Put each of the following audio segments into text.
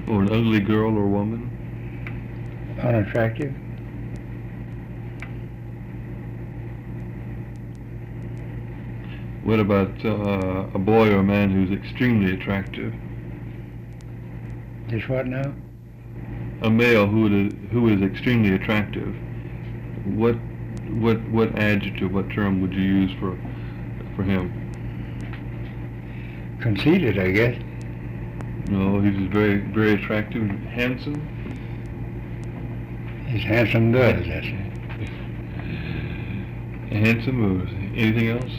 Or an ugly girl or woman? Unattractive. What about a boy or a man who's extremely attractive? Just what now? A male who is extremely attractive. What adjective, what term would you use for him? Conceited, I guess. No, he's very, very attractive, handsome. He's handsome does, that's it. Handsome, or anything else?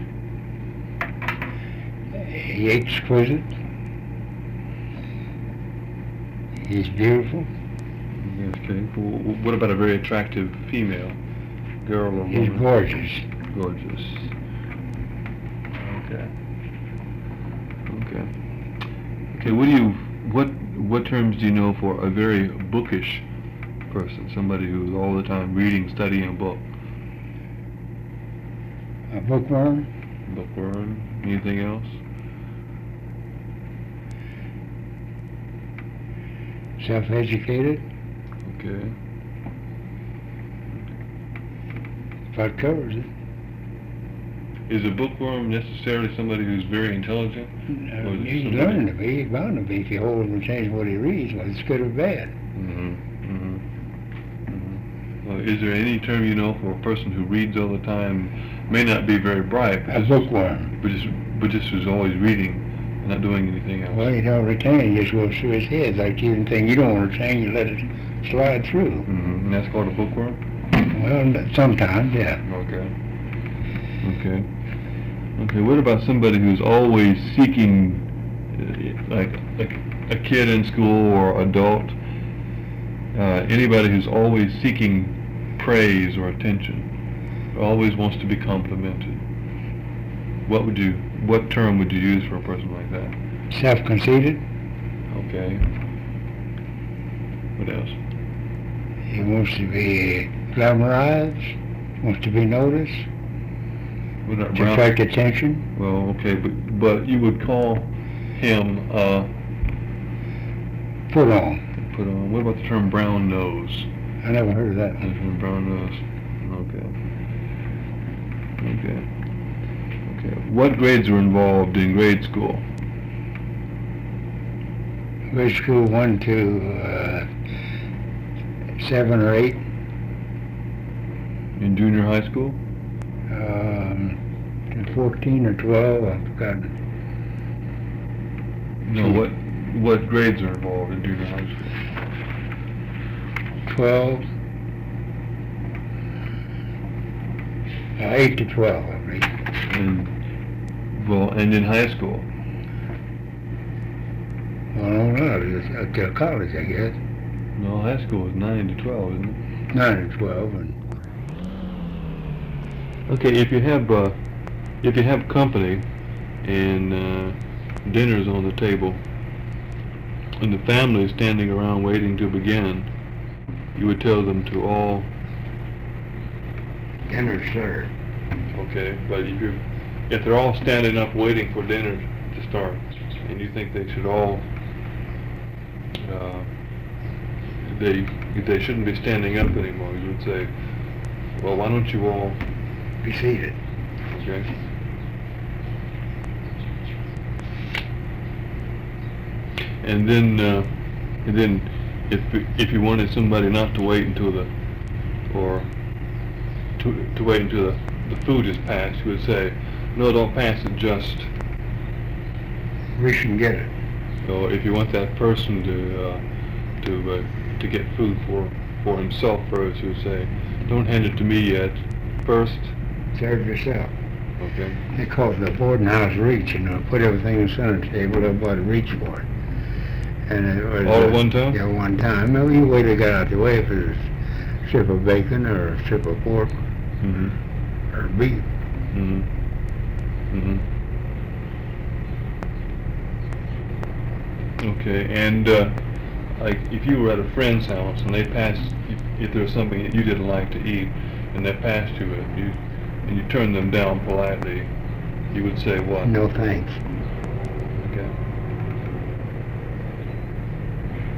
He exquisite. He's beautiful. Okay. Well, what about a very attractive female, girl or woman? He's gorgeous. Gorgeous. Okay. Okay. Okay. What terms do you know for a very bookish person? Somebody who's all the time reading, studying a book. A bookworm. Bookworm. Anything else? Self-educated. Okay. That covers it. Is a bookworm necessarily somebody who's very intelligent? Or is it He's somebody- learning to be. He's bound to be if you hold him and change what he reads, whether it's good or bad. Well, is there any term you know for a person who reads all the time, may not be very bright, A bookworm. but just is always reading and not doing anything else? Well, you don't retain it. It just goes through his head. Like anything you don't want to retain, you let it slide through. And that's called a bookworm? Well, sometimes, yeah. Okay. Okay. Okay, what about somebody who's always seeking, like a kid in school or adult, anybody who's always seeking praise or attention, always wants to be complimented? What term would you use for a person like that? Self-conceited. Okay. What else? He wants to be glamorized, wants to be noticed, What about to brown? attract attention. Well, okay, but you would call him Put on. put on. What about the term brown nose? I never heard of that There's one. one brown nose. Okay. Okay. Okay. What grades were involved in grade school? Grade school 1 to 7 or 8. In junior high school? To 14 or 12, I've forgotten. No. What grades are involved in junior high school? 12. 8 to 12, I believe. And in high school? Well, I don't know. It's till college, I guess. No, high school is 9 to 12, isn't it? 9 to 12. And Okay, if you have company and dinner's on the table and the family is standing around waiting to begin, you would tell them to all. dinner served. Okay, but if they're all standing up waiting for dinner to start, and you think they should all they shouldn't be standing up anymore, you would say, well, why don't you all Be seated. Okay. And then if you wanted somebody not to wait until to wait until the food is passed, you would say, no, don't pass it, just. Reach and get it. So if you want that person to get food for himself first, you would say, don't hand it to me yet. First. Serve yourself. Okay. They call it the boarding house reach, put everything in the center table, everybody reach for it. And it was, All at one time? Yeah, one time. Now, you wait to get out the way if it's a strip of bacon or a strip of pork or beef. Okay, and like if you were at a friend's house and they passed, if there was something that you didn't like to eat, and they passed you it, and you turned them down politely, you would say what? No thanks. Okay.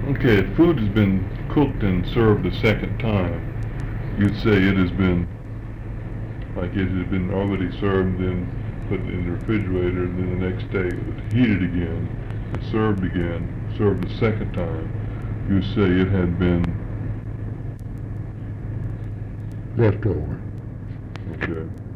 Okay, if food has been cooked and served a second time, you'd say it has been, like it has been already served, then put in the refrigerator, and then the next day it was heated again, and served a second time. You'd say it had been, left over. okay.